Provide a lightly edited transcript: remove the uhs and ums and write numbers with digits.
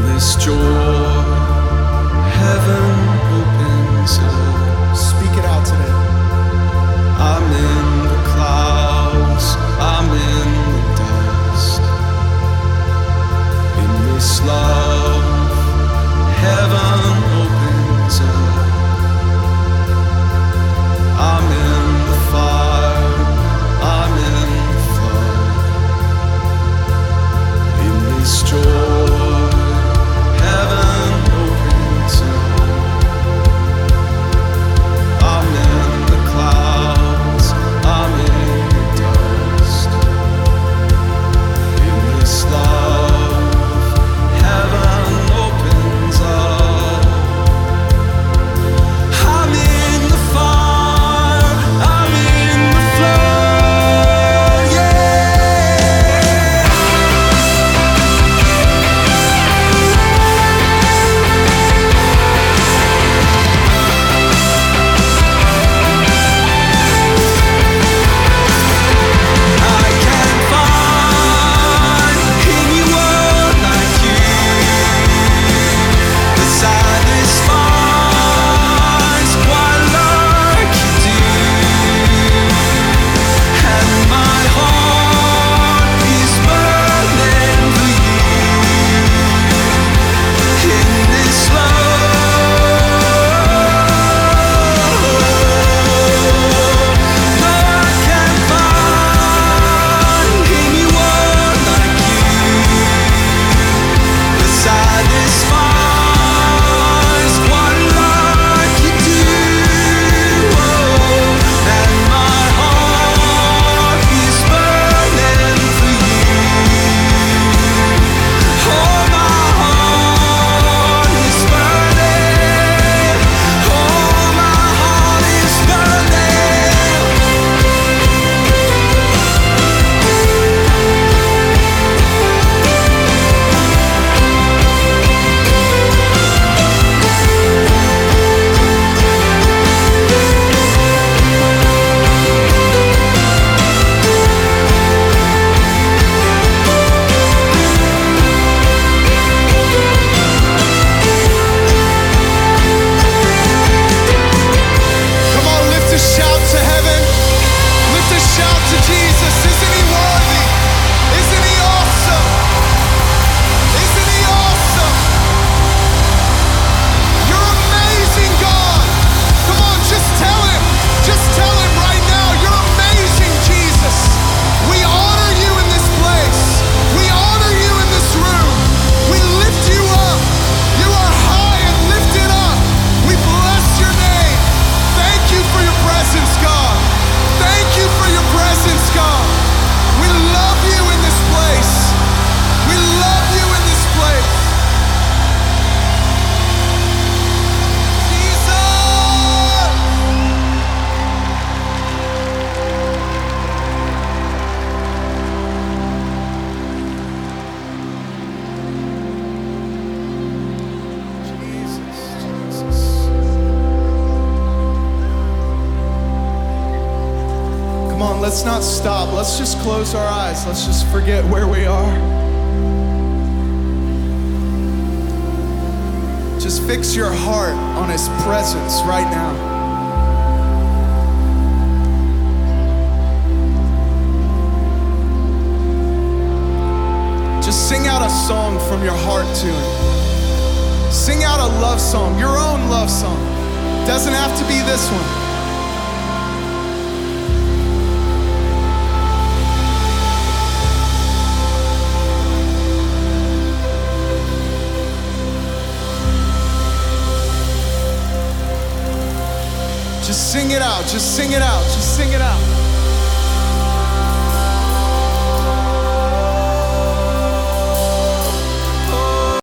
this joy, heaven opens up. Speak it out today. I'm in the clouds, I'm in the dust. In this love, heaven opens up. I'm in the fire, I'm in the flood. In this joy, heaven opens up. I'm in the clouds, I'm in the dust. In this love, heaven opens up. I'm in the fire, I'm in the flood, yeah. I can't find anyone like you. Beside this fire's quite like you do. And my heart is burning for you. In this love, no, I can't find anyone like you. Beside this fire's quite like you do. And my heart is burning for you. Oh, my heart is burning. Oh, my heart is burning. Come on, lift a shout to heaven. Lift a shout to Jesus. Isn't he worthy? Isn't he awesome? Isn't he awesome? You're amazing, God. Come on, just tell him. Just tell him right now, you're amazing, Jesus. We honor you in this place. We honor you in this room. We lift you up. You are high and lifted up. We bless your name. Thank you for your presence, God. Thank you for your presence, God. We love you in this place. We love you in this place. Jesus! Jesus. Come on, let's not stop. Let's just close our eyes. Let's just forget where we are. Just fix your heart on his presence right now. Just sing out a song from your heart to him. Sing out a love song, your own love song. Doesn't have to be this one. Just sing it out, just sing it out, just sing it out.